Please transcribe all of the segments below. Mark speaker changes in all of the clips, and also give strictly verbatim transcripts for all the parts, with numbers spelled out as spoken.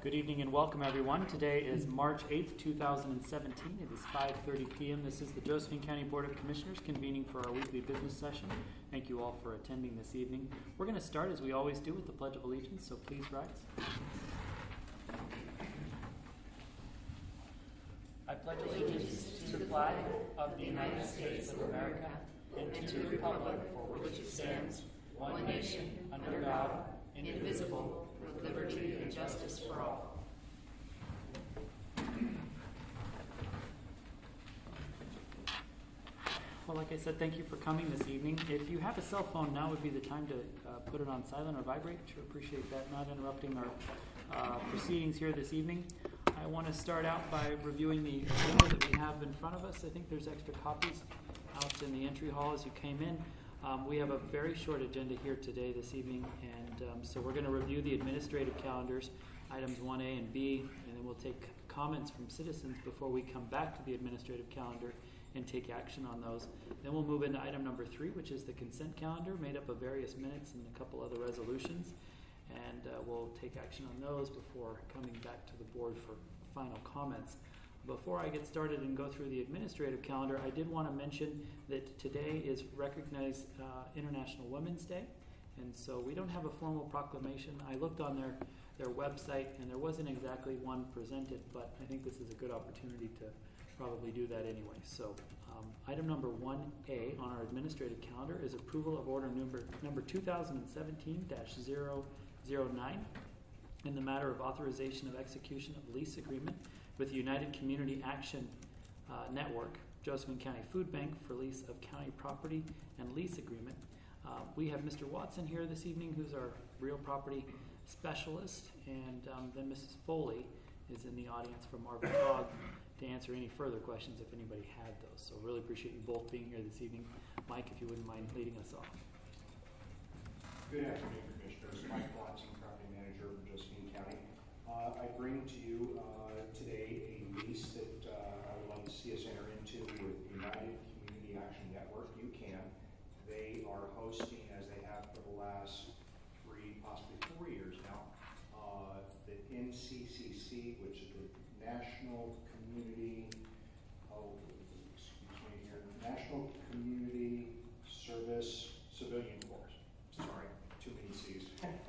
Speaker 1: Good evening and welcome, everyone. Today is March eighth, two thousand seventeen. It is five thirty p.m. This is the Josephine County Board of Commissioners convening for our weekly business session. Thank you all for attending this evening. We're going to start, as we always do, with the Pledge of Allegiance, so please rise. I pledge allegiance to the flag of the United States of America and to the republic for which it stands, one nation, under God, indivisible, with liberty and justice for all. Well, like I said, thank you for coming this evening. If you have a cell phone, now would be the time to uh, put it on silent or vibrate. Sure appreciate that, not interrupting our uh, proceedings here this evening. I want to start out by reviewing the agenda that we have in front of us. I think there's extra copies out in the entry hall as you came in. Um, we have a very short agenda here today, this evening, and um, so we're going to review the administrative calendars, items one A and B, and then we'll take comments from citizens before we come back to the administrative calendar and take action on those. Then we'll move into item number three, which is the consent calendar, made up of various minutes and a couple other resolutions, and uh, we'll take action on those before coming back to the board for final comments. Before I get started and go through the administrative calendar, I did want to mention that today is recognized uh, International Women's Day, and so we don't have a formal proclamation. I looked on their, their website, and there wasn't exactly one presented, but I think this is a good opportunity to probably do that anyway. So um, item number one A on our administrative calendar is approval of order number, number two thousand seventeen dash zero zero nine in the matter of authorization of execution of lease agreement with the United Community Action uh, Network, Josephine County Food Bank, for lease of county property and lease agreement. Uh, we have Mister Watson here this evening, who's our real property specialist, and um, then Missus Foley is in the audience from Marvin Cog to answer any further questions if anybody had those. So really appreciate you both being here this evening. Mike, if you wouldn't mind leading us off.
Speaker 2: Good afternoon, Commissioners. Mike Watson, Property Manager of Josephine County. Uh, I bring to you uh, today a lease that uh, I would like to see us enter into with United Community Action Network, U C A N. They are hosting, as they have for the last three, possibly four years now, uh, the N C C C, which is the National Community, oh, excuse me here, National Community Service Civilian Corps. Sorry, too many C's.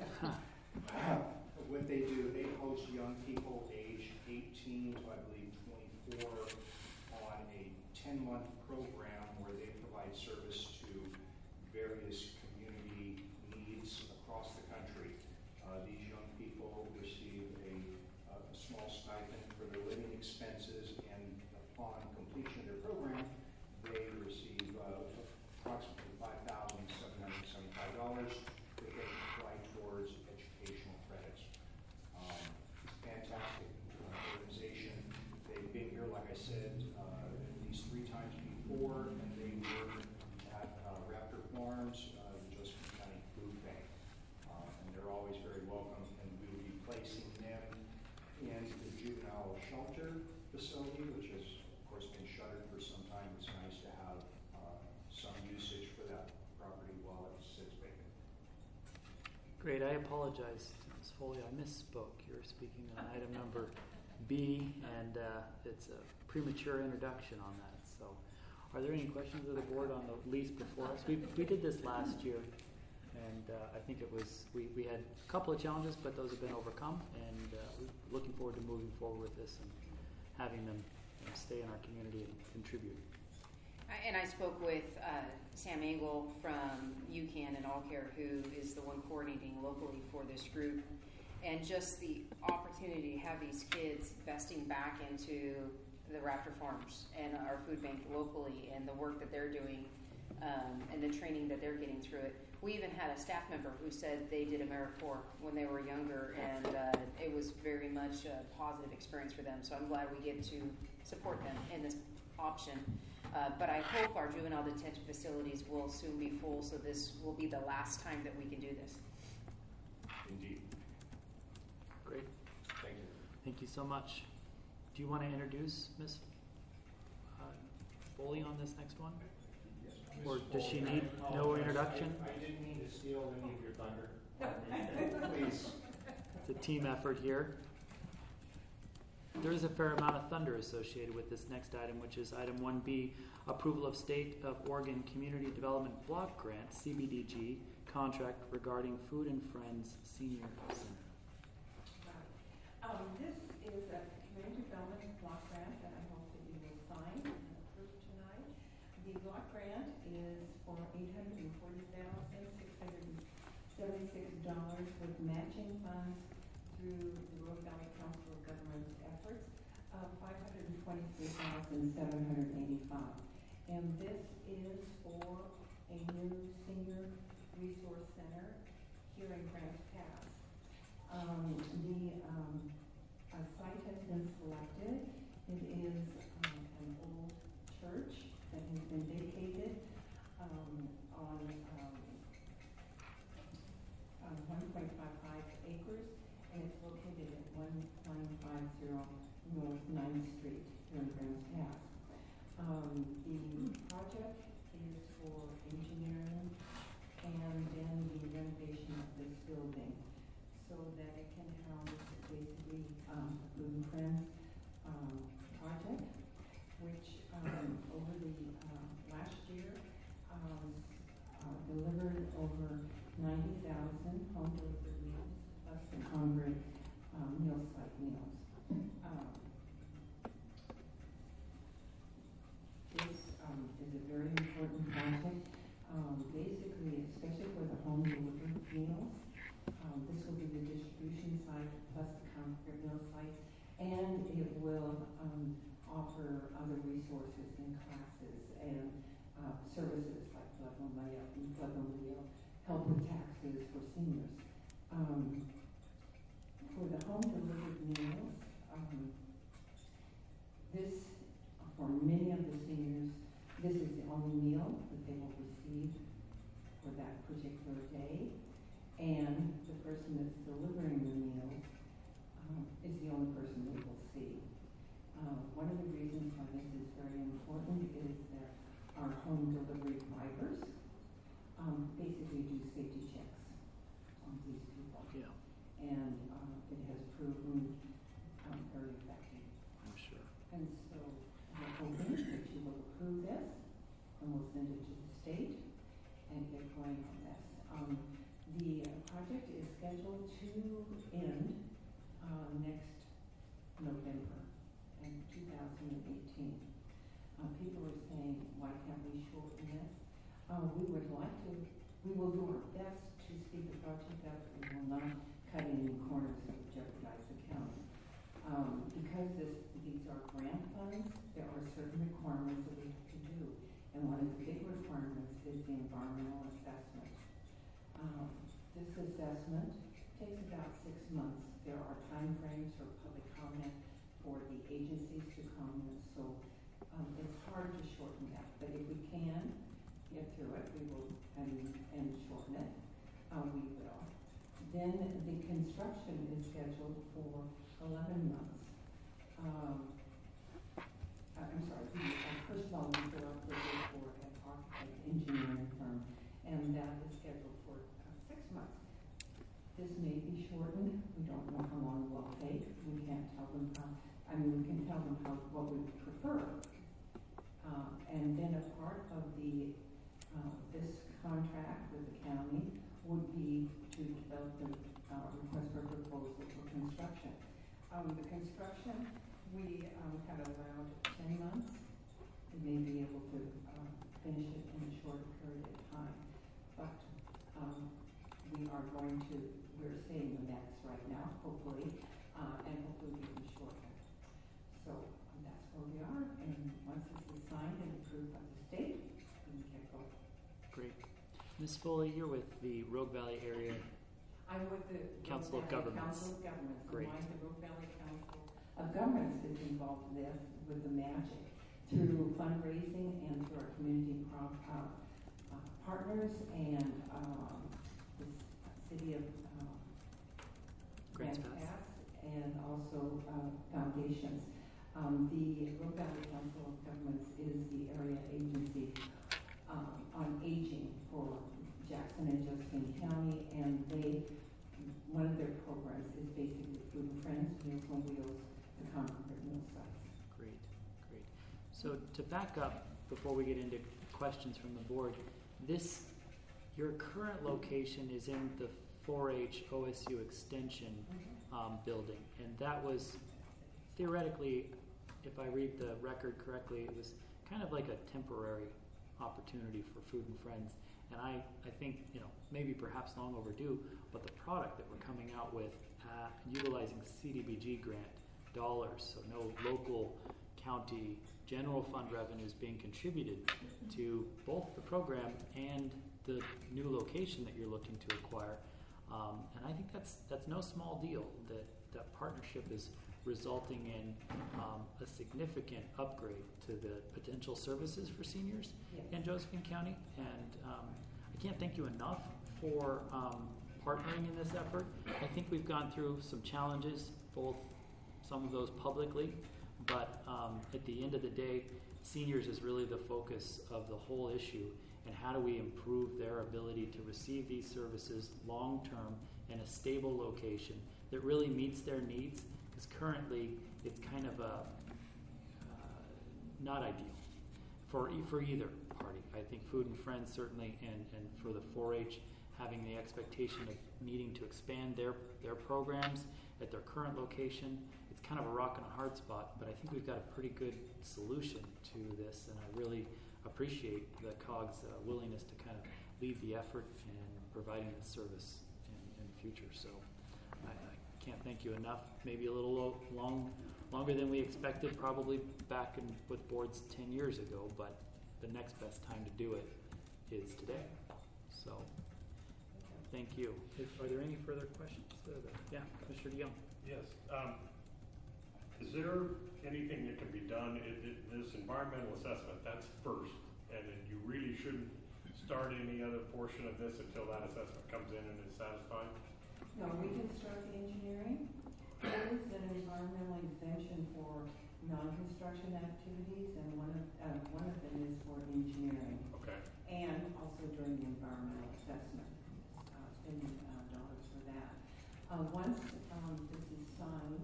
Speaker 2: What they do, they host young people aged eighteen to, I believe, twenty-four on a ten-month program where they provide service to various community needs across the country. Uh, these young people receive a, a small stipend for their living expenses, and upon completion of their program, they receive uh, approximately five thousand seven hundred seventy-five dollars that they can apply towards educational credits. Um, fantastic uh, organization. They've been here, like I said, uh, at least three times before, and they work at uh, Raptor Farms, uh, the Josephine County Food Bank. Uh, and they're always very welcome, and we will be placing them in the juvenile shelter facility, which has, of course, been shuttered for some time. It's nice to have uh, some usage for that property while it sits vacant.
Speaker 1: Great. I apologize to Miz Foley. I misspoke. You're speaking on item number B, and uh, it's a premature introduction on that. So are there any questions of the board on the lease before us? We, we did this last year, and uh, I think it was, we, we had a couple of challenges, but those have been overcome, and uh, we're looking forward to moving forward with this and having them you know, stay in our community and contribute.
Speaker 3: And I spoke with uh, Sam Engel from U C A N and All Care, who is the one coordinating locally for this group, and just the opportunity to have these kids vesting back into the Raptor Farms and our food bank locally, and the work that they're doing, um, and the training that they're getting through it. We even had a staff member who said they did AmeriCorps when they were younger, and uh, it was very much a positive experience for them. So I'm glad we get to support them in this option. Uh, but I hope our juvenile detention facilities will soon be full, so this will be the last time that we can do this.
Speaker 2: Indeed.
Speaker 1: Great.
Speaker 2: Thank you.
Speaker 1: Thank you so much. Do you want to introduce Miz Uh, Foley on this next one?
Speaker 4: Yes.
Speaker 1: Or does she need no introduction?
Speaker 4: I, I didn't mean to steal any of your thunder.
Speaker 2: Please.
Speaker 1: It's a team effort here. there is a fair amount of thunder associated with this next item, which is item one B, approval of State of Oregon Community Development Block Grant, C B D G, contract regarding Food and Friends Senior Center.
Speaker 4: Um, this is a community development block grant that I hope that you will sign and approve tonight. The block grant is for eight hundred forty thousand six hundred seventy-six dollars with matching funds through the Rogue Valley Council of Governments efforts of five hundred twenty-three thousand seven hundred eighty-five dollars. And this is for a new senior resource center here in Grants Pass. Um, the um, a site has been selected. It is um, an old church that has been vacated um, on um, uh, one point five five acres, and it's located at one nine five zero North ninth Street here in Grants Pass. Um, the project is for engineering and then the renovation of this building so that it can house basically um, a Food and Friends um, project, which um, over the uh, last year um, uh, delivered over ninety thousand home delivered meals plus the Congress um, meal site meals. Um, this um, is a very important project. Um, basically, especially for the home delivered meals. Um, this will be the distribution site plus the Concord Mill site, and it will um, offer other resources and classes and uh, services like blood meal, blood meal, help with taxes for seniors. Um, for the home delivered meals, um, this for many of the seniors, this is the only meal that they will receive for that particular day. And the person that's delivering the meal um, is the only person they will see. Uh, one of the reasons why this is very important is that our home delivery drivers um, basically do safety checks on these people.
Speaker 1: Yeah,
Speaker 4: And uh, it has proven um, very effective.
Speaker 1: I'm sure.
Speaker 4: And so we're hoping that you will approve this, and we'll send it to the state and get going on this. Um, the uh, project is scheduled to end uh, next November in two thousand eighteen. Uh, people are saying, why can't we shorten this? Uh, we would like to, we will do our best to speed the project up. We will not cut any corners that would jeopardize the county. Um, because this, these are grant funds, there are certain requirements that we have to do. And one of the big requirements is the environmental assessment. Um, this assessment takes about six months. There are time frames for public comment for the agencies to comment, so um, it's hard to shorten that. But if we can get through it, we will, and, and shorten it, uh, we will. Then the construction is scheduled for eleven months. Um, I'm sorry, the uh, personnel report for an architect engineering firm, and that is scheduled for uh, six months. This may be shortened. We don't know how long it will take. We can't tell them how. I mean, we can tell them how what we prefer. Uh, and then a part of the uh, this contract with the county would be to develop the uh, request for proposal for construction. Um, the construction we um, have allowed ten months. We may be able to uh, finish it in a shorter period of time, but um, we are going to, we're saying the max right now, hopefully, uh, and hopefully we can shorten. So um, that's where we are, and once this is signed and approved by the state, we can get going.
Speaker 1: Great. Miz Foley, you're with the Rogue Valley Area.
Speaker 4: I'm with the
Speaker 1: Council of
Speaker 4: Rogue Valley
Speaker 1: Governments.
Speaker 4: Council of Governments.
Speaker 1: Great.
Speaker 4: And the Rogue Valley Council of Governments is involved in this with the magic through fundraising and through our community pro- uh, uh, partners and um, the city of uh,
Speaker 1: Grants
Speaker 4: Grants
Speaker 1: Pass.
Speaker 4: Pass and also uh, foundations. Um, the Rogue Valley Council of Governments is the area agency um, on aging for Jackson and Josephine County, and they, one of their programs is basically Food and Friends, Meals on Wheels the Concord Mill sites.
Speaker 1: Great, great. So to back up, before we get into questions from the board, this, your current location is in the four H O S U Extension um, building, and that was theoretically, if I read the record correctly, it was kind of like a temporary opportunity for Food and Friends. And I, I think, you know, maybe perhaps long overdue, but the product that we're coming out with, uh, utilizing C D B G grant dollars, so no local county general fund revenues being contributed to both the program and the new location that you're looking to acquire. Um, and I think that's that's no small deal. That that partnership is resulting in um, a significant upgrade to the potential services for seniors
Speaker 4: Yes.
Speaker 1: in Josephine County. And um, I can't thank you enough for um, partnering in this effort. I think we've gone through some challenges, both some of those publicly, but um, at the end of the day, seniors is really the focus of the whole issue. And how do we improve their ability to receive these services long-term in a stable location that really meets their needs? Because currently, it's kind of a uh, not ideal for e- for either party. I think Food and Friends certainly, and, and for the four H, having the expectation of needing to expand their, their programs at their current location, it's kind of a rock and a hard spot, but I think we've got a pretty good solution to this, and I really appreciate the C O G's uh, willingness to kind of lead the effort in providing this service in, in the future. So I, I can't thank you enough. Maybe a little lo- long, longer than we expected, probably back in, with boards ten years ago, but the next best time to do it is today. So thank you. Is, are there any further questions? Uh, yeah, Commissioner DeYoung.
Speaker 5: Yes. Um, is there anything that can be done in, in this environmental assessment? That's first, and then you really shouldn't start any other portion of this until that assessment comes in and is satisfied?
Speaker 4: No, we can start the engineering. There is an environmental exemption for non-construction activities, and one of, uh, one of them is for engineering,
Speaker 5: Okay.
Speaker 4: and also during the environmental assessment, uh, spending uh, dollars for that. Uh, once um, this is signed,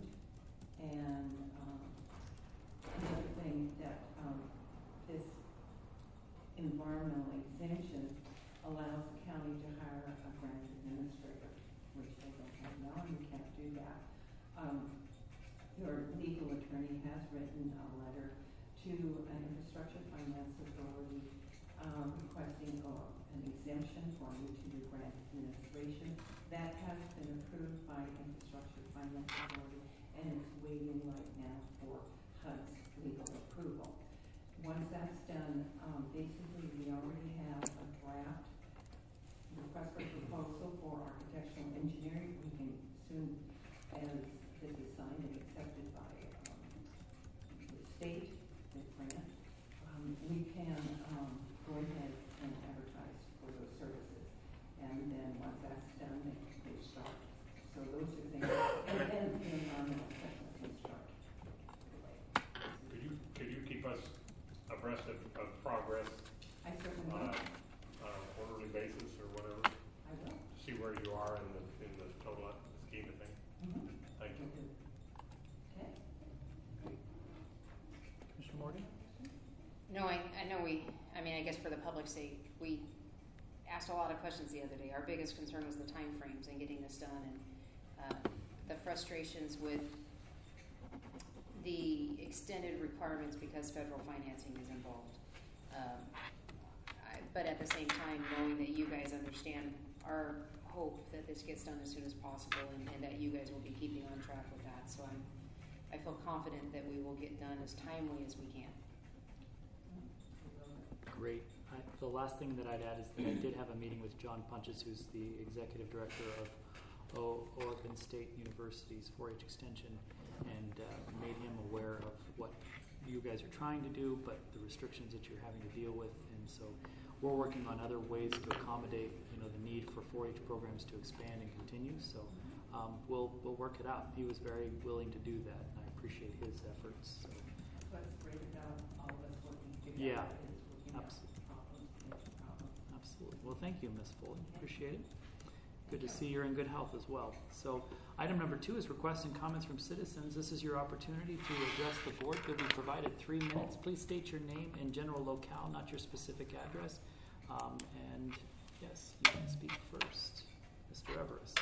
Speaker 4: and um, another thing that um, this environmental exemption allows the county to hire a grant administrator, which they don't have now, and you can't do that. Um, your legal attorney has written a letter to an infrastructure finance authority um, requesting uh, an exemption for you to do grant administration. That has been approved by infrastructure finance authority, and it's waiting right now for H U D's legal approval. Once that's done, um, basically we already have a draft request for proposal for architectural engineering. We can soon, as this is signed and accepted by um, the state, the grant, um, we can um, go ahead and advertise for those services. And then once that's done, they, they start. So those are things, and then the environmental assessment can start.
Speaker 5: Could you could you keep us abreast of, of progress
Speaker 4: I certainly
Speaker 5: on
Speaker 4: will.
Speaker 5: a, on a quarterly basis or whatever?
Speaker 4: I will.
Speaker 5: See where you are in the in the total scheme of things.
Speaker 4: Mm-hmm.
Speaker 5: Thank you.
Speaker 4: Okay.
Speaker 1: Commissioner Morgan?
Speaker 3: No, I, I know we, I mean, I guess for the public's sake, we asked a lot of questions the other day. Our biggest concern was the timeframes and getting this done, and uh, the frustrations with the extended requirements because federal financing is involved. Um, I, but at the same time, knowing that you guys understand our hope that this gets done as soon as possible, and, and that you guys will be keeping on track with that. So I'm, I feel confident that we will get done as timely as we can.
Speaker 1: Great. I, the last thing that I'd add is that I did have a meeting with John Punches, who's the executive director of o- Oregon State University's four H Extension, and uh, made him aware of what you guys are trying to do, but the restrictions that you're having to deal with. And so we're working on other ways to accommodate, you know, the need for four H programs to expand and continue. So um, we'll we'll work it out. He was very willing to do that, and I appreciate his efforts. So.
Speaker 4: Let's break it out, all of us working together.
Speaker 1: Yeah.
Speaker 4: is working out
Speaker 1: Absolutely.
Speaker 4: problems, fix problems.
Speaker 1: Absolutely. Well, thank you, Miz Foley. Appreciate it. Good to see you're in good health as well. So item number two is requests and comments from citizens. This is your opportunity to address the board. You'll be provided three minutes. Please state your name and general locale, not your specific address. Um, and yes, you can speak first. Mister Everest.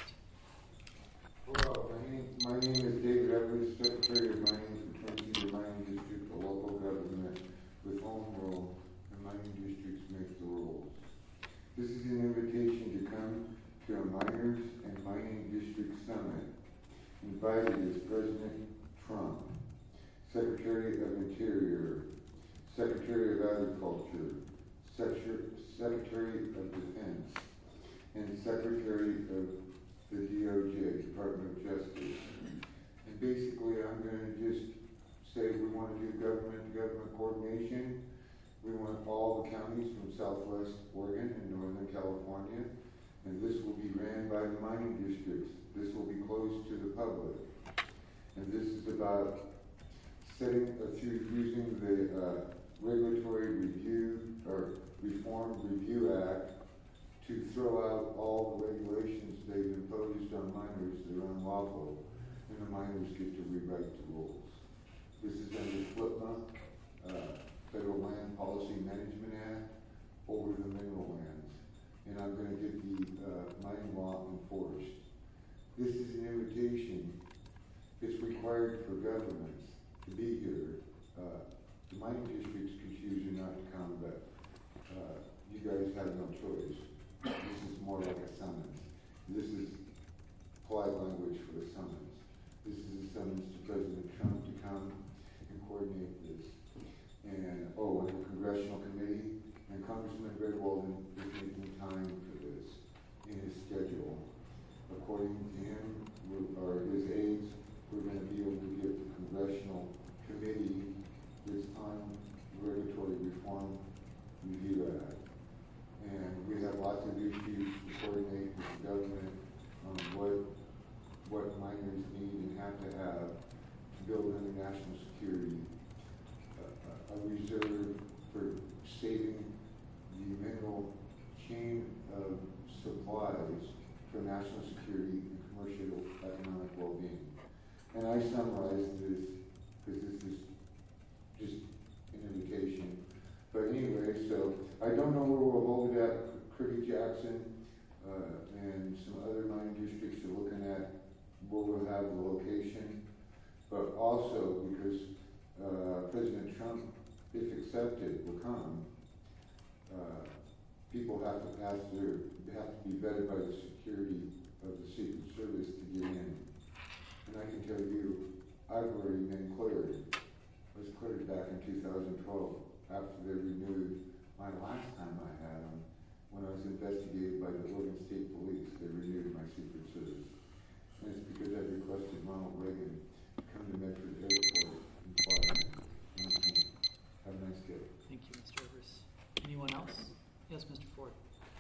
Speaker 6: Hello, my name, my name is David Everest, Secretary of Mining for Twin Cities Mining District, a local government with home rule, and mining districts make the rules. This is an invitation to come to a Miners and Mining District Summit. Invited is President Trump, Secretary of Interior, Secretary of Agriculture, Secretary of Defense, and Secretary of the D O J, Department of Justice. And basically, I'm going to just say we want to do government-to-government coordination. We want all the counties from Southwest Oregon and Northern California, and this will be ran by the mining districts. This will be closed to the public. And this is about setting, uh, through using the uh, Regulatory Review, or Reform Review Act, to throw out all the regulations they've imposed on miners that are unlawful, and the miners get to rewrite the rules. This is under FLIPMA, uh, Federal Land Policy Management Act, over the mineral lands, and I'm going to get the uh, mining law enforced. This is an invitation. It's required for governments to be here. Uh, the mining districts could choose you not to come, but uh, you guys have no choice. This is more like a summons. This is polite language for a summons. This is a summons to President Trump to come and coordinate this. And, oh, and the Congressional Committee, and Congressman Greg Walden is making time for this in his schedule. According to him, we're, or his aides, we're going to be able to get the Congressional Committee that's on the Regulatory Reform Review Act. And we have lots of issues to coordinate with the government on what what miners need and have to have to build under national security, uh, a reserve for saving the mineral chain of supplies for national security and commercial economic well-being. And I summarized this because this is just an invitation. But anyway, so I don't know where we'll hold it at. Kirby Jackson uh, and some other mining districts are looking at where we'll have the location. But also because uh, President Trump, if accepted, will come, uh, people have to pass their, they have to be vetted by the security of the Secret Service to get in. And I can tell you, I've already been cleared. I was cleared back in two thousand twelve. After they renewed my last time I had them, when I was investigated by the Oregon State Police, they renewed my Secret Service. And it's because I requested Ronald Reagan to come to Medford Airport and fly me. And he came. Have a nice day.
Speaker 1: Thank you, Mister Everest. Anyone else? Yes, Mister Ford.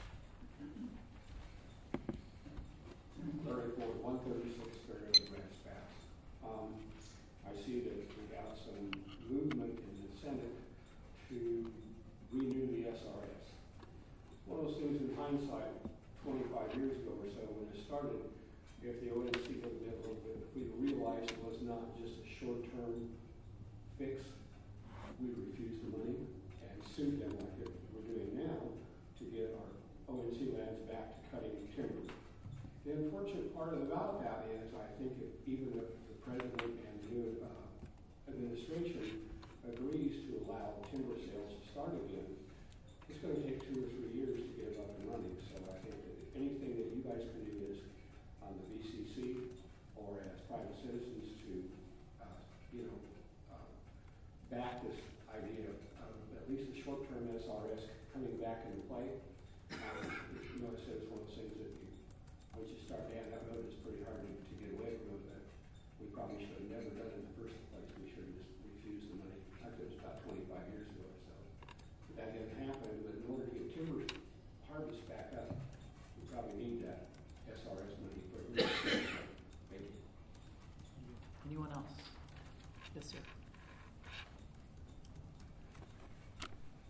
Speaker 7: Larry Ford, one thirty-six Fairfield Ranch Pass. Um, I see that we got some movement in the Senate to renew the S R S. One of those things in hindsight, twenty-five years ago or so when it started, if the O N C had been a little bit, if we realized it was not just a short-term fix, we'd refuse the money and sue them like we're doing now to get our O N C lands back to cutting timber. The unfortunate part about that is, I think if, even if the president and the new uh, administration agrees to allow timber sales to start again, it's going to take two or three years to get it up and running. So I think that anything that you guys can do is on the B C C or as private citizens to, uh, you know, uh, back this idea of at least the short-term S R S coming back into play. Um, you know, I said it's one of those things that you, once you start down that road, it's pretty hard to, to get away from it. That we probably should have never done in the first place. We should have just refused the money. I think it was about twenty-five years ago or so. But that didn't happen. But in order to get timber harvest back up, we probably need that S R S money for it. Thank you.
Speaker 1: Anyone else? Yes, sir.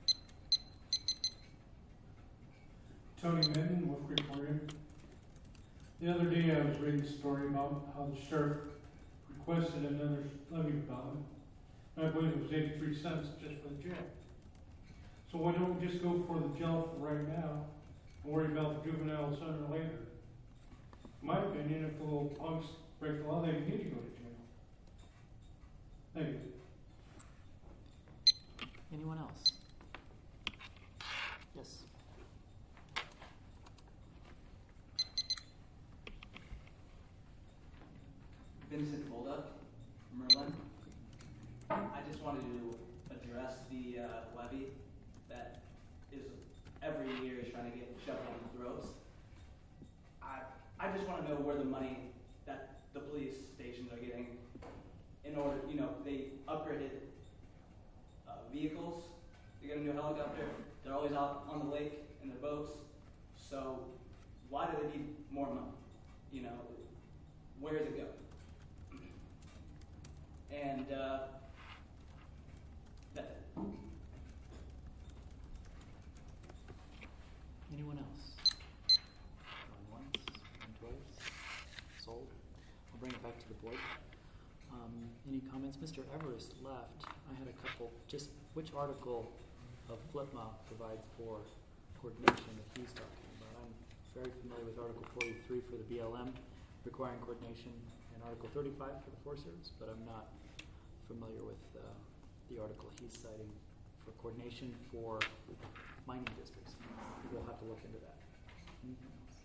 Speaker 8: Tony Minton, Wolf Creek Morgan. The other day I was reading a story about how the sheriff requested another levy bond. I believe it was eighty-three cents just for the jail. So why don't we just go for the jail for right now and worry about the juvenile center later? In my opinion, if the little punks break the law, they need to go to jail. Thank you.
Speaker 1: Anyone else? Yes.
Speaker 9: Vincent Bolduc, Merlin. I just wanted to address the uh, levy that is every year is trying to get shoved down the throats. I I just want to know where the money that the police stations are getting in order, you know, they upgraded uh, vehicles. They got a new helicopter. They're always out on the lake in their boats. So why do they need more money? You know, where does it go? And uh, that's it.
Speaker 1: Anyone else? Going once, going twice, sold. I'll bring it back to the board. Um, any comments? Mister Everest left. I had a couple. Just which article of FLIPMA provides for coordination that he's talking about? I'm very familiar with Article forty-three for the B L M, requiring coordination, and Article thirty-five for the Forest Service, but I'm not familiar with uh, the article he's citing for coordination for mining districts. We'll have to look into that. Anything else?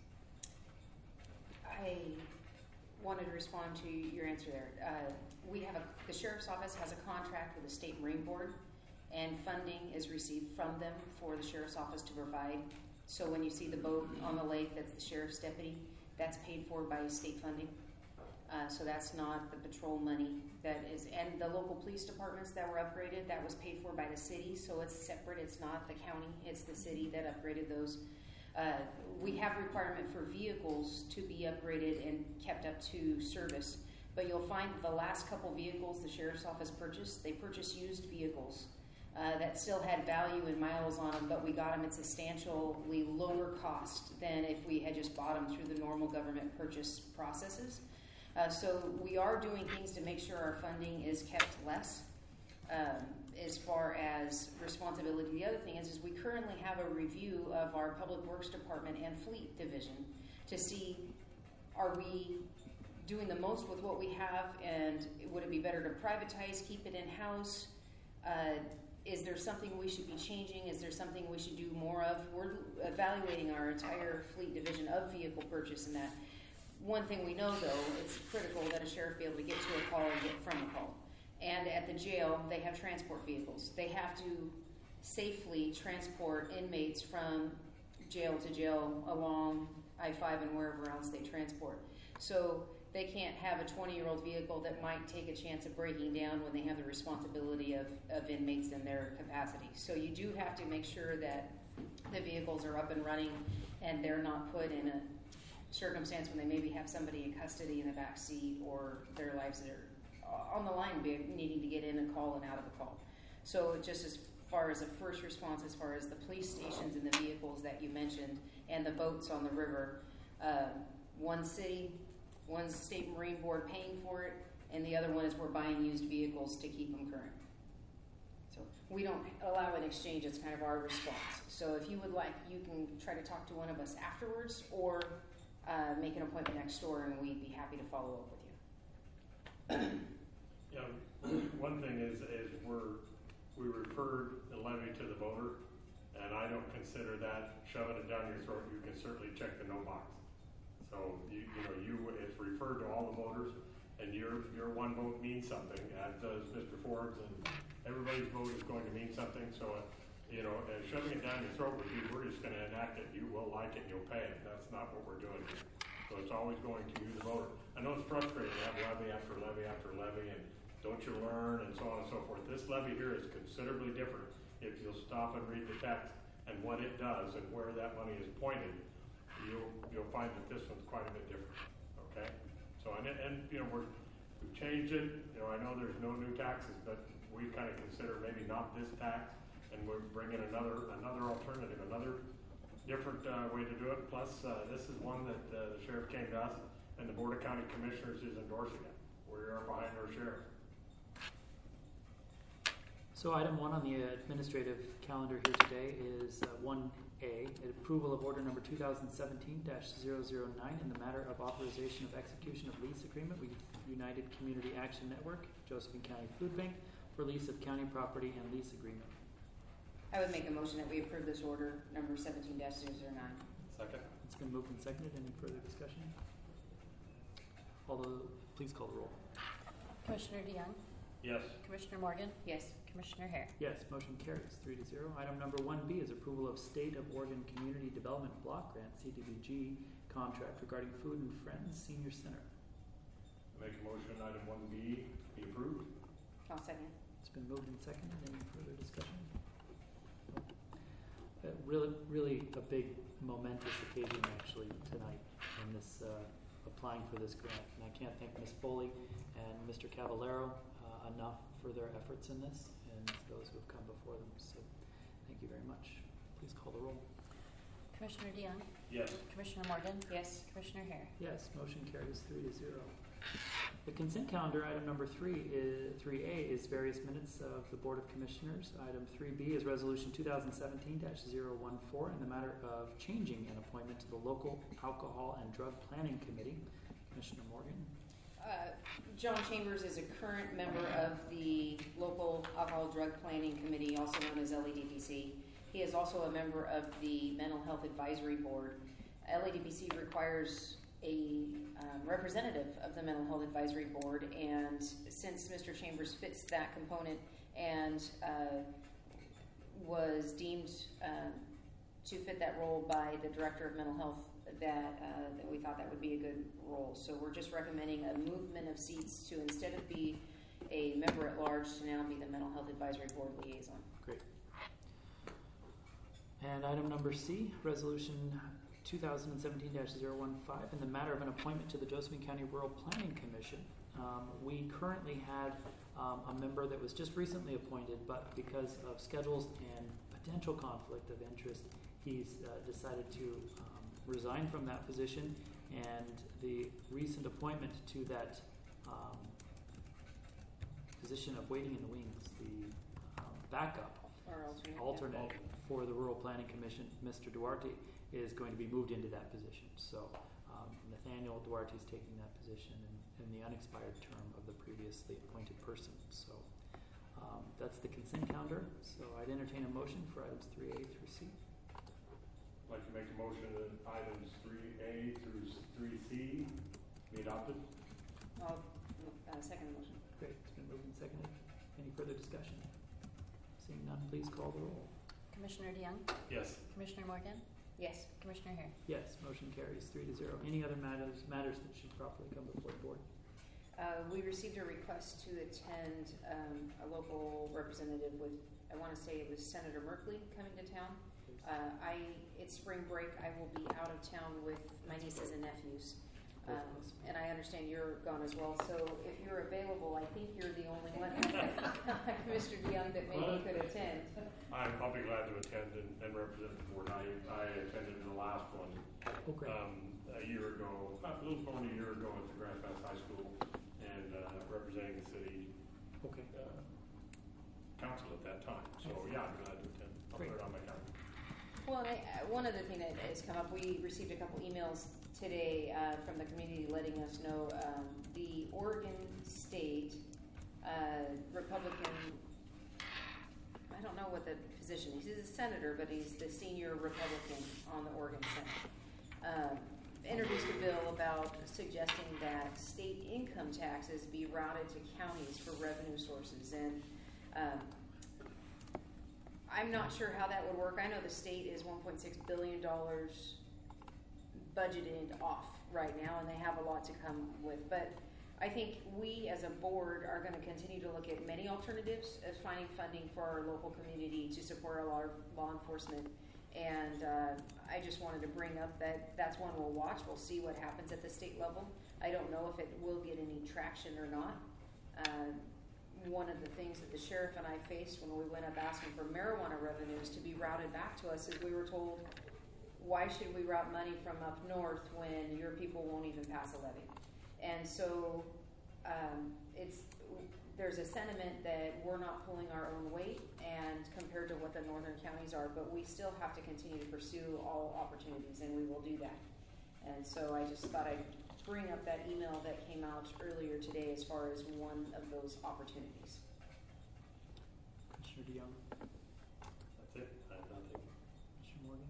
Speaker 3: I wanted to respond to your answer there. Uh, we have a, the Sheriff's Office has a contract with the State Marine Board, and funding is received from them for the Sheriff's Office to provide. So when you see the boat on the lake, that's the Sheriff's deputy, that's paid for by state funding. Uh, so that's not the patrol money that is, and the local police departments that were upgraded, that was paid for by the city, so it's separate. It's not the county, it's the city that upgraded those. Uh, we have requirement for vehicles to be upgraded and kept up to service, but you'll find the last couple vehicles the Sheriff's Office purchased, they purchased used vehicles uh, that still had value and miles on them, but we got them at substantially lower cost than if we had just bought them through the normal government purchase processes. Uh, so we are doing things to make sure our funding is kept less um, as far as responsibility. The other thing is, is we currently have a review of our Public Works Department and Fleet Division to see, are we doing the most with what we have, and would it be better to privatize, keep it in-house? Uh, is there something we should be changing? Is there something we should do more of? We're evaluating our entire Fleet Division of vehicle purchase and that. One thing we know, though, it's critical that a sheriff be able to get to a call and get from a call. And at the jail, they have transport vehicles. They have to safely transport inmates from jail to jail along I five and wherever else they transport. So they can't have a twenty-year-old vehicle that might take a chance of breaking down when they have the responsibility of, of inmates in their capacity. So you do have to make sure that the vehicles are up and running and they're not put in a circumstance when they maybe have somebody in custody in the back seat, or their lives that are on the line needing to get in a call and out of a call. So just as far as a first response, as far as the police stations and the vehicles that you mentioned and the boats on the river, uh, one city, one state Marine Board paying for it, and the other one is we're buying used vehicles to keep them current. So we don't allow an exchange, it's kind of our response. So if you would like, you can try to talk to one of us afterwards, or Uh, make an appointment next door, and we'd be happy to follow up with you.
Speaker 5: Yeah, one thing is, is we're, we referred the levy to the voter, and I don't consider that shoving it down your throat. You can certainly check the no box. So, you, you know, you, it's referred to all the voters, and your, your one vote means something, as does Mister Ford's, and everybody's vote is going to mean something. So, uh, you know, uh, shoving it down your throat would be, we're just going to enact it. You will like it and you'll pay it. That's not what we're doing here. So it's always going to you, the voter. I know it's frustrating to have levy after levy after levy, and don't you learn, and so on and so forth. This levy here is considerably different. If you'll stop and read the text and what it does and where that money is pointed, you'll you'll find that this one's quite a bit different. Okay? So, and, and you know, we're, we've changed it. You know, I know there's no new taxes, but we kind of consider maybe not this tax. And we're bringing another another alternative, another different uh, way to do it. Plus, uh, this is one that uh, the sheriff came to us, and the Board of County Commissioners is endorsing it. We are behind our sheriff.
Speaker 1: So item one on the administrative calendar here today is uh, one A, approval of order number two thousand seventeen dash zero zero nine in the matter of authorization of execution of lease agreement with United Community Action Network, Josephine County Food Bank, for lease of county property and lease agreement.
Speaker 3: I would make a motion that we approve this order number seventeen dash zero zero nine.
Speaker 5: Second.
Speaker 1: It's been moved and seconded. Any further discussion? Although, please call the roll.
Speaker 10: Commissioner DeYoung,
Speaker 5: Yes.
Speaker 10: Commissioner Morgan,
Speaker 3: Yes.
Speaker 10: Commissioner Hare.
Speaker 1: Yes, motion carries three to zero. Item number one B is approval of State of Oregon Community Development Block Grant C D B G contract regarding Food and Friends Senior Center.
Speaker 5: Make a motion item one B be approved.
Speaker 3: I'll second.
Speaker 1: It's been moved and seconded. Any further discussion? Uh, really, really a big momentous occasion actually tonight in this uh, applying for this grant, and I can't thank Miz Foley and Mister Cavallero uh, enough for their efforts in this, and those who have come before them. So, thank you very much. Please call the roll.
Speaker 10: Commissioner DeYoung,
Speaker 5: Yes.
Speaker 10: Commissioner Morgan,
Speaker 3: Yes.
Speaker 10: Commissioner Hare.
Speaker 1: Yes, motion carries three to zero. The consent calendar, item number three is three A is various minutes of the Board of Commissioners. Item three B is resolution two thousand seventeen dash zero one four in the matter of changing an appointment to the local alcohol and drug planning committee. Commissioner Morgan.
Speaker 3: Uh, John Chambers is a current member of the local alcohol drug planning committee, also known as L E D P C. He is also a member of the mental health advisory board. L E D P C requires a um, representative of the mental health advisory board, and since Mister Chambers fits that component and uh, was deemed uh, to fit that role by the director of mental health, that, uh, that we thought that would be a good role. So we're just recommending a movement of seats to, instead of be a member at large, to now be the mental health advisory board liaison.
Speaker 1: Great. And item number C, resolution two thousand seventeen dash zero one five in the matter of an appointment to the Josephine County Rural Planning Commission. Um, we currently had um, a member that was just recently appointed, but because of schedules and potential conflict of interest, he's uh, decided to um, resign from that position, and the recent appointment to that um, position of waiting in the wings, the um, backup
Speaker 3: Or alternate.
Speaker 1: alternate for the Rural Planning Commission, Mister Duarte, is going to be moved into that position. So um, Nathaniel Duarte is taking that position in, in the unexpired term of the previously appointed person. So um, that's the consent calendar. So I'd entertain a motion for items three A through C.
Speaker 5: I'd like to make a motion that items three A through three C be adopted.
Speaker 3: I'll uh, second the motion.
Speaker 1: Great. It's been moved and seconded. Any further discussion? Seeing none, please call the roll.
Speaker 10: Commissioner DeYoung,
Speaker 5: Yes.
Speaker 10: Commissioner Morgan,
Speaker 3: Yes.
Speaker 10: Commissioner Hare.
Speaker 1: Yes, motion carries three to zero. Any other matters matters that should properly come before the board?
Speaker 3: Uh, we received a request to attend um, a local representative with, I want to say it was Senator Merkley coming to town. Uh, I, it's spring break. I will be out of town with my nieces and nephews. Um, and I understand you're gone as well. So if you're available, I think you're the only one, Mister DeYoung, that maybe
Speaker 5: Well,
Speaker 3: could attend.
Speaker 5: I'm, I'll be glad to attend and, and represent the board. I, I attended the last one
Speaker 1: Oh, great.
Speaker 5: um, a year ago, about a little more than a year ago at the Grand Pass High School, and uh, representing the city
Speaker 1: Okay.
Speaker 5: uh, council at that time. So yeah, I'm glad to attend. I'll
Speaker 1: Great.
Speaker 5: put it on my calendar.
Speaker 3: Well, and I, uh, one other thing that has come up, we received a couple emails today uh, from the community letting us know um, the Oregon State uh, Republican, I don't know what the position is, he's a senator, but he's the senior Republican on the Oregon Senate, um, introduced a bill about suggesting that state income taxes be routed to counties for revenue sources. And um, I'm not sure how that would work. I know the state is one point six billion dollars budgeted off right now, and they have a lot to come with. But I think we as a board are going to continue to look at many alternatives as finding funding for our local community to support our law, law enforcement. And uh, I just wanted to bring up that that's one we'll watch. We'll see what happens at the state level. I don't know if it will get any traction or not. Uh, one of the things that the sheriff and I faced when we went up asking for marijuana revenues to be routed back to us is we were told why should we route money from up north when your people won't even pass a levy? And so um, it's there's a sentiment that we're not pulling our own weight and compared to what the northern counties are, but we still have to continue to pursue all opportunities, and we will do that. And so I just thought I'd bring up that email that came out earlier today as far as one of those opportunities.
Speaker 1: Commissioner DeYoung,
Speaker 5: That's it. I have nothing.
Speaker 1: Commissioner Morgan.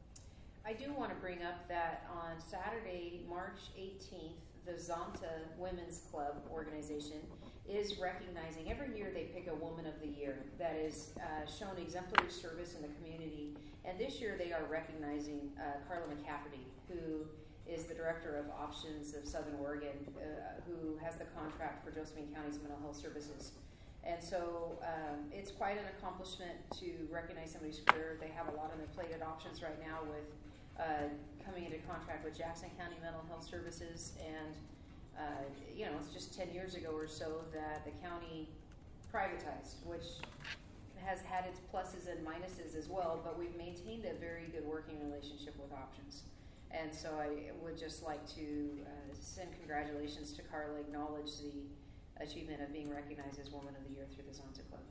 Speaker 3: I do want to bring up that on Saturday, March eighteenth, the Zonta Women's Club organization is recognizing, every year they pick a Woman of the Year that is uh, shown exemplary service in the community. And this year they are recognizing uh, Carla McCafferty, who is the Director of Options of Southern Oregon, uh, who has the contract for Josephine County's mental health services. And so um, it's quite an accomplishment to recognize somebody's career. They have a lot on their plate at Options right now with uh, coming into contract with Jackson County Mental Health Services. And, uh, you know, it's just ten years ago or so that the county privatized, which has had its pluses and minuses as well, but we've maintained a very good working relationship with Options. And so I would just like to uh, send congratulations to Carla, acknowledge the achievement of being recognized as Woman of the Year through the Zonta Club.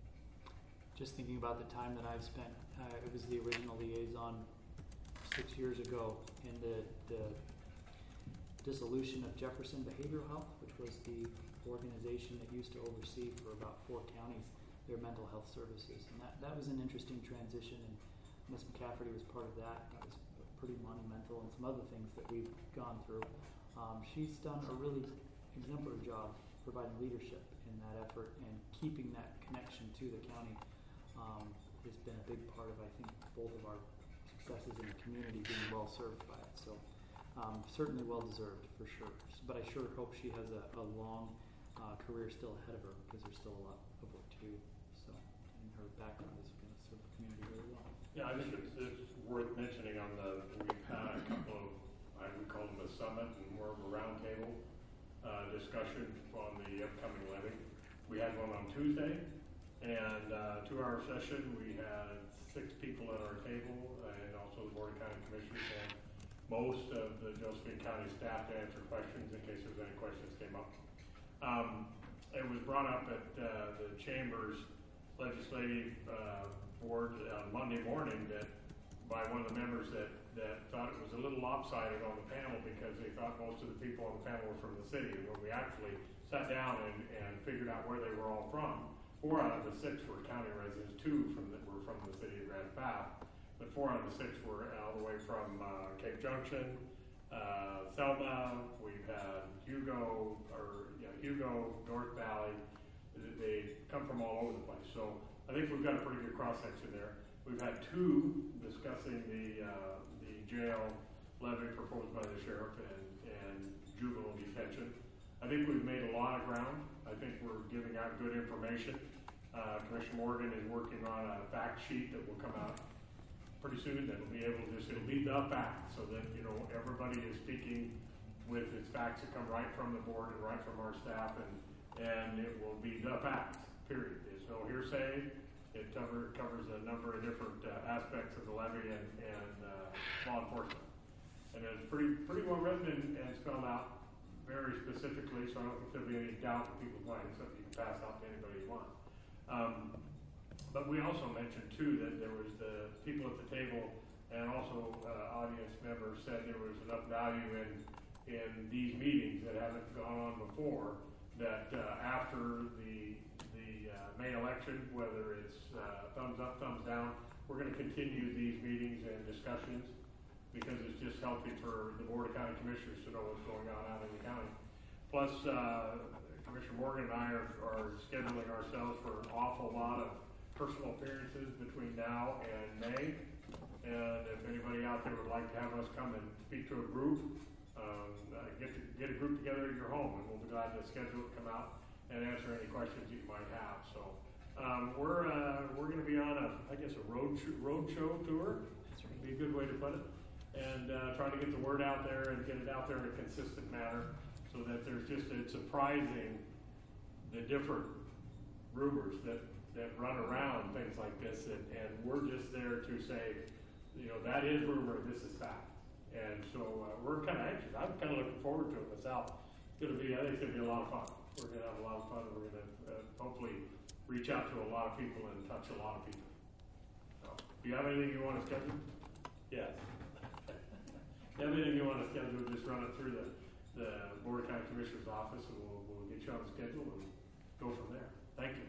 Speaker 1: Just thinking about the time that I've spent, uh, it was the original liaison six years ago in the, the dissolution of Jefferson Behavioral Health, which was the organization that used to oversee for about four counties their mental health services. And that, that was an interesting transition, and Miz McCafferty was part of that. That was pretty monumental, and some other things that we've gone through. Um, she's done a really exemplary job providing leadership in that effort, and keeping that connection to the county um, has been a big part of, I think, both of our successes in the community, being well served by it. So um, certainly well deserved for sure. But I sure hope she has a, a long uh, career still ahead of her, because there's still a lot of work to do. So, and her background is going to serve the community really well.
Speaker 5: Yeah, I think it's, it's worth mentioning on the, we've had a couple of, I would call them a summit and more of a roundtable uh, discussion on the upcoming levy. We had one on Tuesday, and uh, two-hour session. We had six people at our table, and also the Board of County Commissioners and most of the Josephine County staff to answer questions in case there's any questions came up. Um, it was brought up at uh, the Chamber's Legislative uh, Board on Monday morning that by one of the members that, that thought it was a little lopsided on the panel because they thought most of the people on the panel were from the city. And when we actually sat down and, and figured out where they were all from, four out of the six were county residents, two from the, were from the city of Grand Path, but four out of the six were all the way from uh, Cape Junction, uh, Selma. We've had Hugo, or yeah, Hugo, North Valley. They come from all over the place. So I think we've got a pretty good cross section there. We've had two discussing the uh, the jail levy proposed by the sheriff and, and juvenile detention. I think we've made a lot of ground. I think we're giving out good information. Uh, Commissioner Morgan is working on a fact sheet that will come out pretty soon. That'll be able to just, it'll be the fact, so that, you know, everybody is speaking with its facts that come right from the board and right from our staff, and and it will be the facts, period. There's no hearsay. It cover, covers a number of different uh, aspects of the levy and, and uh, law enforcement. And it's pretty pretty well written and, and spelled out very specifically, so I don't think there'll be any doubt in people's minds, so you can pass out to anybody you want. Um, but we also mentioned, too, that there was the people at the table and also uh, audience members said there was enough value in, in these meetings that haven't gone on before, that uh, after the the uh, May election, whether it's uh, thumbs up, thumbs down, we're going to continue these meetings and discussions because it's just healthy for the Board of County Commissioners to know what's going on out in the county. Plus, uh, Commissioner Morgan and I are, are scheduling ourselves for an awful lot of personal appearances between now and May. And if anybody out there would like to have us come and speak to a group, um, uh, get to, get a group together at your home, and we'll be glad to schedule it, come out, and answer any questions you might have. So um, we're uh, we're going to be on a, I guess, a road sh- road show tour. That's right. Be a good way to put it. And uh, trying to get the word out there and get it out there in a consistent manner, so that there's just it's surprising the different rumors that that run around things like this, and, and we're just there to say you know, that is rumor, this is fact. And so uh, we're kind of anxious. I'm kind of looking forward to it myself. It's going to be, I think it's going to be a lot of fun. We're going to have a lot of fun. We're going to uh, hopefully reach out to a lot of people and touch a lot of people. So, do you have anything you want to schedule? Yes. If you have anything you want to schedule, just run it through the, the Board of County Commissioner's office, and we'll, we'll get you on the schedule and go from there. Thank you.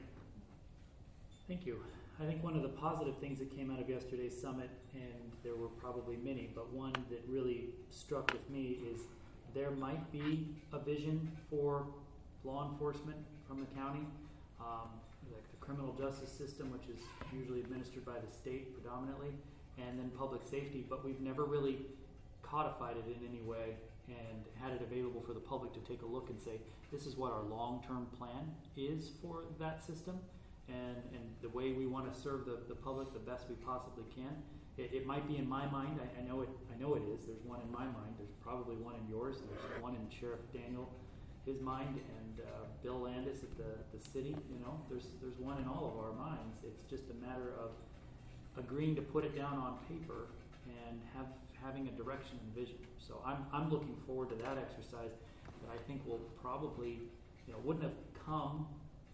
Speaker 1: Thank you. I think one of the positive things that came out of yesterday's summit, and there were probably many, but one that really struck with me is there might be a vision for law enforcement from the county, um, like the criminal justice system, which is usually administered by the state predominantly, and then public safety, but we've never really codified it in any way and had it available for the public to take a look and say, this is what our long-term plan is for that system, and, and the way we want to serve the, the public the best we possibly can. It, it might be in my mind. I, I know it. I know it is. There's one in my mind. There's probably one in yours. There's one in Sheriff Daniel, his mind, and uh, Bill Landis at the, the city. You know, there's there's one in all of our minds. It's just a matter of agreeing to put it down on paper and have having a direction and vision. So I'm I'm looking forward to that exercise that I think will probably, you know, wouldn't have come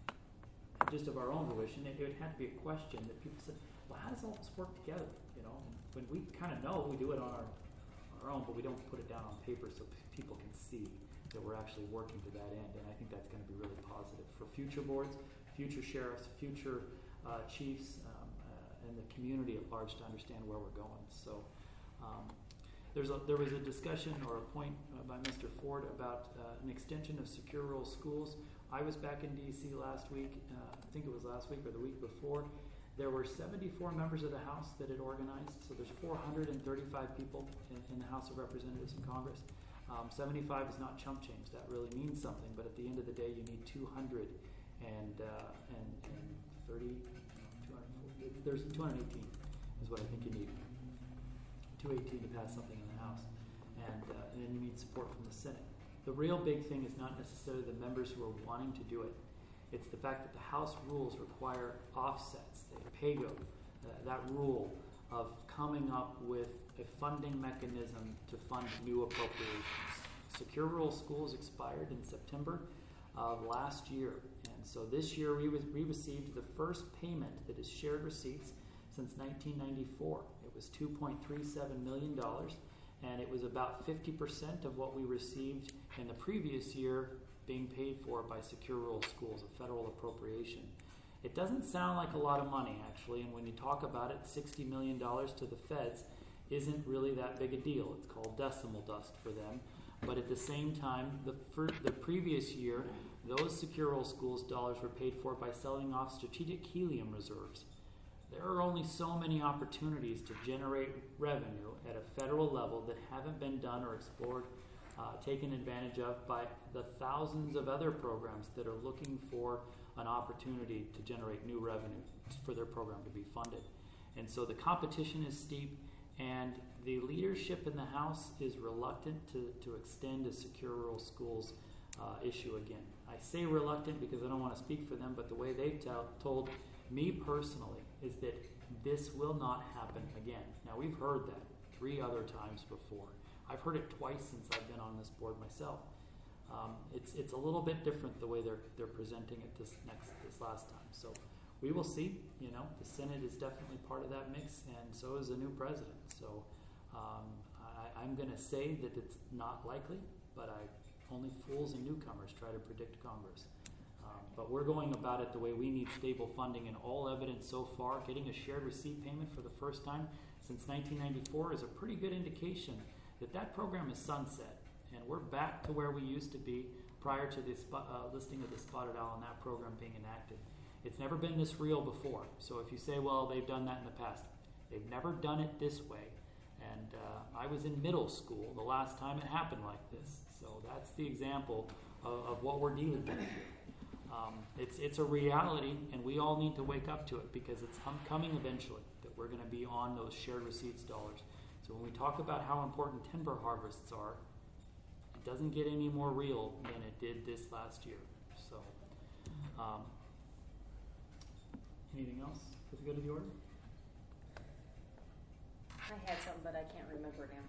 Speaker 1: just of our own fruition. It, it would have to be a question that people said, well, how does all this work together? You know, when we kind of know, we do it on our, our own, but we don't put it down on paper so p- people can see that we're actually working to that end. And I think that's going to be really positive for future boards, future sheriffs, future uh, chiefs, um, uh, and the community at large to understand where we're going. So um, there's a, there was a discussion or a point uh, by Mister Ford about uh, an extension of secure rural schools. I was back in D C last week, uh, I think it was last week or the week before. There were seventy-four members of the House that had organized, so there's four hundred thirty-five people in, in the House of Representatives and Congress. Um, seventy-five is not chump change, that really means something, but at the end of the day you need two hundred and, uh, and, and thirty, two hundred forty, there's two hundred eighteen is what I think you need. two eighteen to pass something in the House, and, uh, and then you need support from the Senate. The real big thing is not necessarily the members who are wanting to do it. It's the fact that the House rules require offsets, the PAYGO, uh, that rule of coming up with a funding mechanism to fund new appropriations. Secure Rural Schools expired in September of last year, and so this year we, re- we received the first payment that is shared receipts since nineteen ninety-four. It was two point three seven million dollars, and it was about fifty percent of what we received in the previous year being paid for by Secure Rural Schools, a federal appropriation. It doesn't sound like a lot of money, actually, and when you talk about it, sixty million dollars to the feds isn't really that big a deal. It's called decimal dust for them. But at the same time, the, fir- the previous year, those Secure Rural Schools dollars were paid for by selling off strategic helium reserves. There are only so many opportunities to generate revenue at a federal level that haven't been done or explored, uh, taken advantage of by the thousands of other programs that are looking for an opportunity to generate new revenue for their program to be funded. And so the competition is steep, and the leadership in the House is reluctant to, to extend a Secure Rural Schools uh, issue again. I say reluctant because I don't want to speak for them, but the way they tell, told me personally is that this will not happen again. Now, we've heard that three other times before. I've heard it twice since I've been on this board myself. Um, it's it's a little bit different the way they're they're presenting it this next this last time. So we will see. You know, the Senate is definitely part of that mix, and so is the new president. So um, I, I'm going to say that it's not likely, but I only fools and newcomers try to predict Congress. Um, but we're going about it the way we need stable funding, and all evidence so far, getting a shared receipt payment for the first time since nineteen ninety-four is a pretty good indication that that program is sunset, and we're back to where we used to be prior to the spot, uh, listing of the spotted owl and that program being enacted. It's never been this real before. So if you say, well, they've done that in the past, they've never done it this way. And uh, I was in middle school the last time it happened like this. So that's the example of, of what we're dealing with here. Um, it's it's a reality, and we all need to wake up to it because it's hum- coming eventually that we're going to be on those shared receipts dollars. So when we talk about how important timber harvests are, it doesn't get any more real than it did this last year. So, um, anything else for the good of the order?
Speaker 3: I had some, but I can't remember now.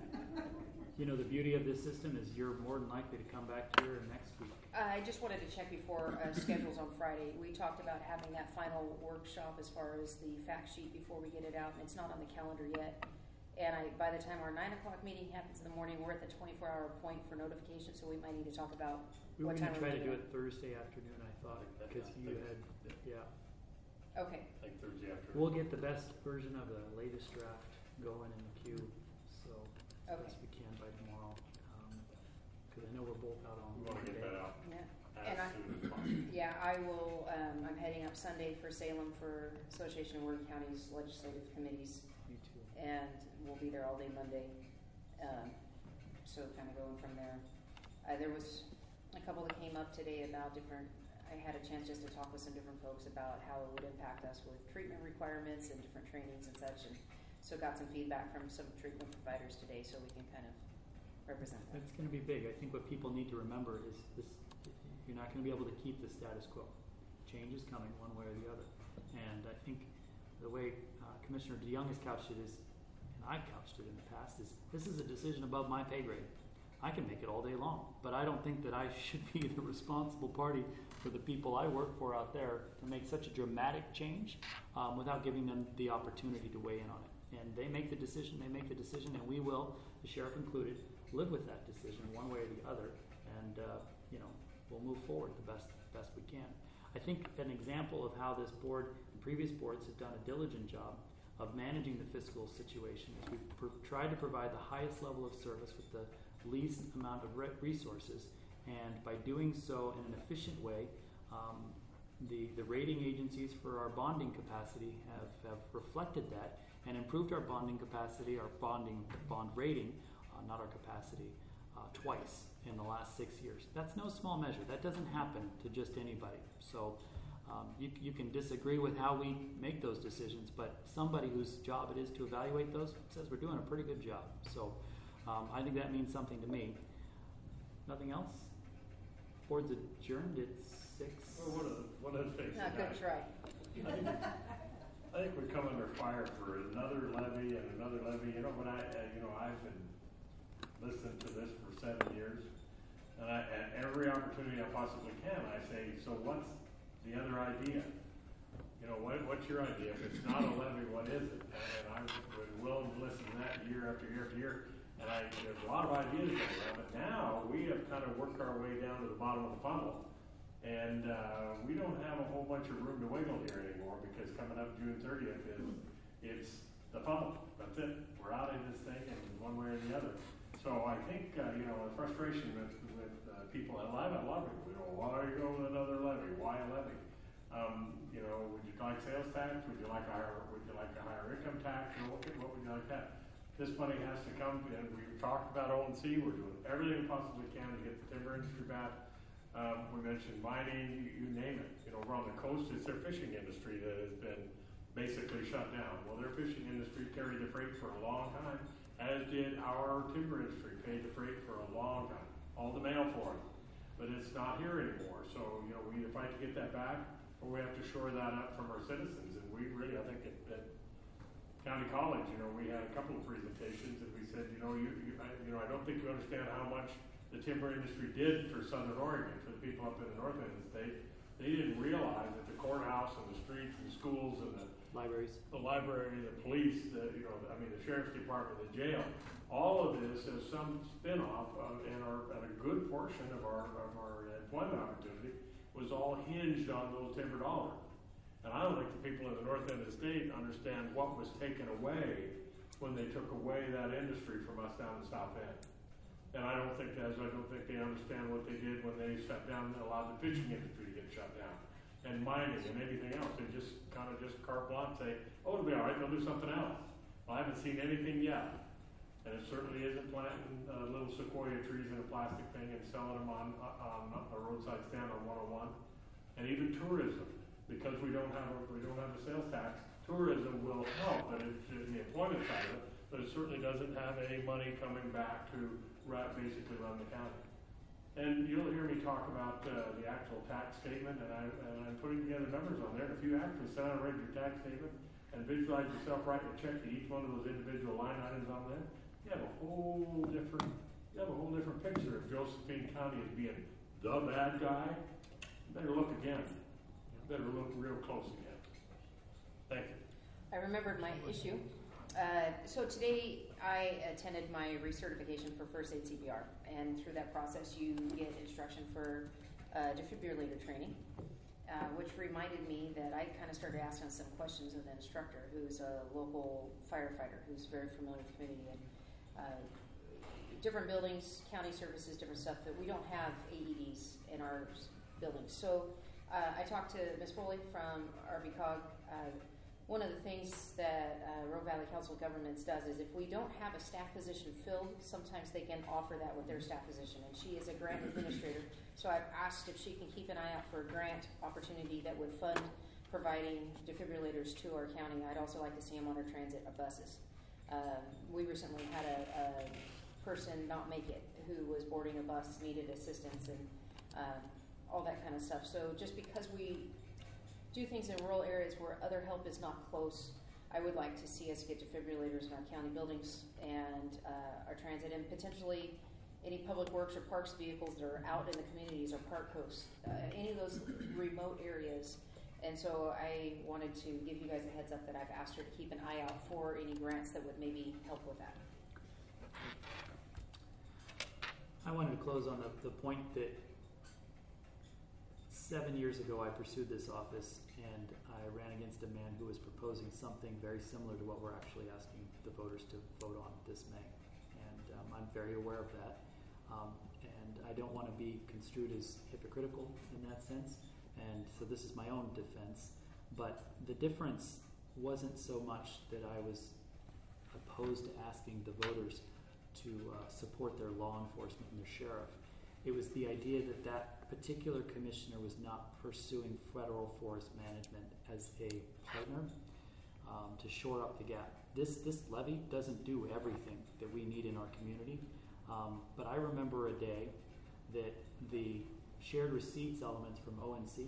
Speaker 1: You know, the beauty of this system is you're more than likely to come back here next week.
Speaker 3: I just wanted to check before uh, schedules on Friday. We talked about having that final workshop as far as the fact sheet before we get it out, and it's not on the calendar yet. And I, by the time our nine o'clock meeting happens in the morning, we're at the twenty-four hour point for notification, so we might need to talk about
Speaker 1: We were
Speaker 3: what
Speaker 1: going
Speaker 3: time
Speaker 1: to try
Speaker 3: we're
Speaker 1: to do
Speaker 3: doing
Speaker 1: it Thursday afternoon, I thought, because you had, yeah.
Speaker 3: Okay,
Speaker 5: Like Thursday afternoon.
Speaker 1: We'll get the best version of the latest draft going in the queue, so as
Speaker 3: Okay.
Speaker 1: best we can by tomorrow. Because I know we're both out on
Speaker 5: We want to get
Speaker 1: Monday.
Speaker 5: that out
Speaker 3: yeah.
Speaker 5: as
Speaker 3: And I-
Speaker 5: soon as possible.
Speaker 3: Yeah, I will, um, I'm heading up Sunday for Salem for Association of Oregon Counties Legislative Committees,
Speaker 1: Me too.
Speaker 3: and we'll be there all day Monday. Um, so kind of going from there. Uh, there was a couple that came up today about different, I had a chance just to talk with some different folks about how it would impact us with treatment requirements and different trainings and such, and so got some feedback from some treatment providers today, so we can kind of represent that.
Speaker 1: It's going to be big. I think what people need to remember is this: you're not going to be able to keep the status quo. Change is coming one way or the other. And I think the way uh, Commissioner DeYoung has couched it is, and I've couched it in the past, is this is a decision above my pay grade. I can make it all day long, but I don't think that I should be the responsible party for the people I work for out there to make such a dramatic change um, without giving them the opportunity to weigh in on it. And they make the decision, they make the decision, and we will, the sheriff included, live with that decision one way or the other, and uh, you know, we'll move forward the best best we can. I think an example of how this board and previous boards have done a diligent job of managing the fiscal situation is we've pr- tried to provide the highest level of service with the least amount of re- resources, and by doing so in an efficient way, um, the, the rating agencies for our bonding capacity have, have reflected that and improved our bonding capacity, our bonding bond rating, uh, not our capacity, uh, twice in the last six years. That's no small measure. That doesn't happen to just anybody. So um, you, you can disagree with how we make those decisions, but somebody whose job it is to evaluate those says we're doing a pretty good job. So um, I think that means something to me. Nothing else? Board's adjourned at six.
Speaker 5: Well, one of the, one of the things.
Speaker 3: Not
Speaker 5: that
Speaker 3: good
Speaker 5: I-
Speaker 3: try.
Speaker 5: I think, I think we come under fire for another levy and another levy. You know, when I, uh, you know, I've been listening to this for seven years, and I, at every opportunity I possibly can, I say, so what's the other idea? You know, what, what's your idea? If it's not a levy, what is it? And, and I've been willing to listen to that year after year after year. And I, there's a lot of ideas going around, but now we have kind of worked our way down to the bottom of the funnel. And uh, we don't have a whole bunch of room to wiggle here anymore, because coming up June thirtieth is it's the funnel. That's it. We're out in this thing, and one way or the other. So I think uh, you know, the frustration with with uh, people, and I love it. You know, why are you going with another levy? Why a levy? Um, you know, would you like sales tax? Would you like a higher? Would you like a higher income tax? You know, what, what would you like that? This money has to come, and we've talked about O and C. We're doing everything we possibly can to get the timber industry back. Um, we mentioned mining, you, you name it. You know, we're on the coast, it's their fishing industry that has been basically shut down. Well, their fishing industry carried the freight for a long time, as did our timber industry, paid the freight for a long time. All the mail for it. But it's not here anymore. So, you know, we either fight to get that back, or we have to shore that up from our citizens. And we really, I think, at, at County College, you know, we had a couple of presentations, and we said, you know, you, you, I, you know, I don't think you understand how much the timber industry did for Southern Oregon, for the people up in the north end of the state. They didn't realize that the courthouse and the streets and the schools and the
Speaker 1: Libraries.
Speaker 5: the library, the police, the, you know, I mean, the sheriff's department, the jail, all of this is some spin-off of, and, our, and a good portion of our, of our employment opportunity was all hinged on those timber dollars. And I don't think the people in the north end of the state understand what was taken away when they took away that industry from us down the south end. And I don't think that's, I don't think they understand what they did when they shut down and allowed the fishing industry to get shut down. And mining and anything else. They just kind of just carte blanche say, oh, it'll be all right, they'll do something else. Well, I haven't seen anything yet. And it certainly isn't planting uh, little sequoia trees in a plastic thing and selling them on, on a roadside stand on one oh one. And even tourism, because we don't have a, we don't have a sales tax, tourism will help, but it's in the employment side of it, but it certainly doesn't have any money coming back to ra- basically run the county. And you'll hear me talk about uh, the actual tax statement, and, I, and I'm putting together numbers on there. And if you actually sit down and read your tax statement and visualize yourself writing a check to each one of those individual line items on there, you have a whole different, you have a whole different picture of Josephine County as being the bad guy. You better look again. You better look real close again. Thank you.
Speaker 3: I remembered my issue. Uh, so today I attended my recertification for first aid C P R, and through that process you get instruction for uh, defibrillator training, uh, which reminded me that I kind of started asking some questions of the instructor, who's a local firefighter who's very familiar with the community, and uh, different buildings, county services, different stuff, that we don't have A E Ds in our buildings. So uh, I talked to Miz Foley from R V COG. Uh, One of the things that uh, Rogue Valley Council of Governments does is if we don't have a staff position filled, sometimes they can offer that with their staff position. And she is a grant administrator, so I've asked if she can keep an eye out for a grant opportunity that would fund providing defibrillators to our county. I'd also like to see them on our transit buses. Um, we recently had a, a person not make it who was boarding a bus, needed assistance, and um, all that kind of stuff. So just because we do things in rural areas where other help is not close, I would like to see us get defibrillators in our county buildings and uh, our transit, and potentially any public works or parks vehicles that are out in the communities or park coasts, uh, any of those remote areas. And so I wanted to give you guys a heads up that I've asked her to keep an eye out for any grants that would maybe help with that.
Speaker 1: I wanted to close on the, the point that seven years ago I pursued this office, and I ran against a man who was proposing something very similar to what we're actually asking the voters to vote on this May. And um, I'm very aware of that. Um, and I don't want to be construed as hypocritical in that sense. And so this is my own defense. But the difference wasn't so much that I was opposed to asking the voters to uh, support their law enforcement and their sheriff. It was the idea that that particular commissioner was not pursuing federal forest management as a partner um, to shore up the gap. This this levy doesn't do everything that we need in our community, um, but I remember a day that the shared receipts elements from O N C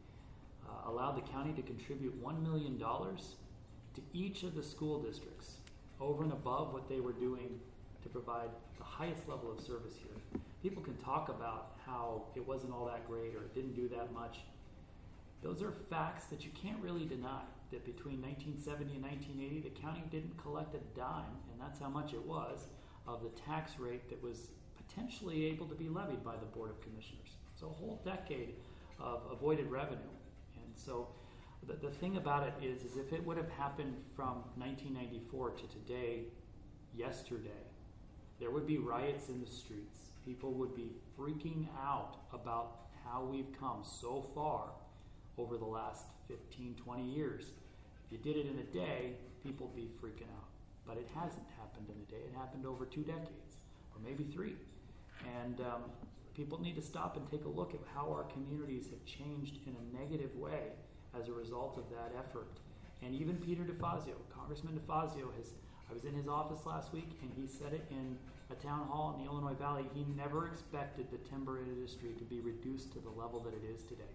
Speaker 1: uh, allowed the county to contribute one million dollars to each of the school districts over and above what they were doing to provide the highest level of service here. People can talk about how it wasn't all that great or it didn't do that much. Those are facts that you can't really deny, that between nineteen seventy and nineteen eighty, the county didn't collect a dime, and that's how much it was, of the tax rate that was potentially able to be levied by the Board of Commissioners. So a whole decade of avoided revenue. And so the, the thing about it is, is if it would have happened from nineteen ninety-four to today, yesterday, there would be riots in the streets. People would be freaking out about how we've come so far over the last fifteen, twenty years. If you did it in a day, people would be freaking out. But it hasn't happened in a day. It happened over two decades, or maybe three. And um, people need to stop and take a look at how our communities have changed in a negative way as a result of that effort. And even Peter DeFazio, Congressman DeFazio, has, I was in his office last week, and he said it in a town hall in the Illinois Valley. He never expected the timber industry to be reduced to the level that it is today.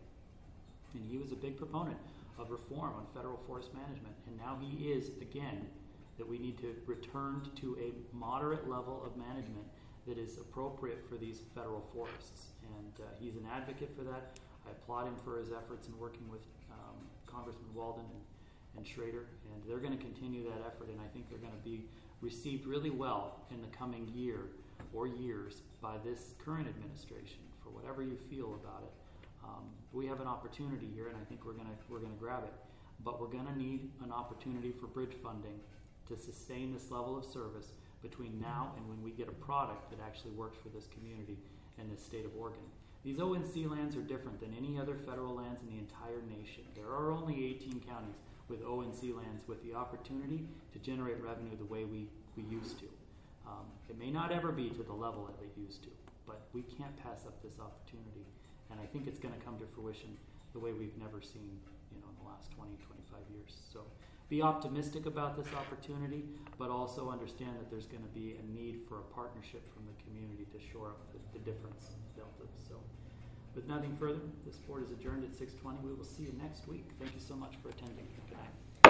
Speaker 1: And he was a big proponent of reform on federal forest management. And now he is, again, that we need to return to a moderate level of management that is appropriate for these federal forests. And uh, he's an advocate for that. I applaud him for his efforts in working with um, Congressman Walden and, and Schrader. And they're going to continue that effort, and I think they're going to be received really well in the coming year or years by this current administration, for whatever you feel about it. Um, we have an opportunity here, and I think we're gonna we're gonna grab it. But we're gonna need an opportunity for bridge funding to sustain this level of service between now and when we get a product that actually works for this community and this state of Oregon. These O N C lands are different than any other federal lands in the entire nation. There are only eighteen counties with O N C lands with the opportunity to generate revenue the way we, we used to. Um, it may not ever be to the level that it used to, but we can't pass up this opportunity. And I think it's going to come to fruition the way we've never seen, you know, in the last twenty, twenty-five years. So be optimistic about this opportunity, but also understand that there's going to be a need for a partnership from the community to shore up the, the difference deltas. So with nothing further, this board is adjourned at six twenty. We will see you next week. Thank you so much for attending. Good night.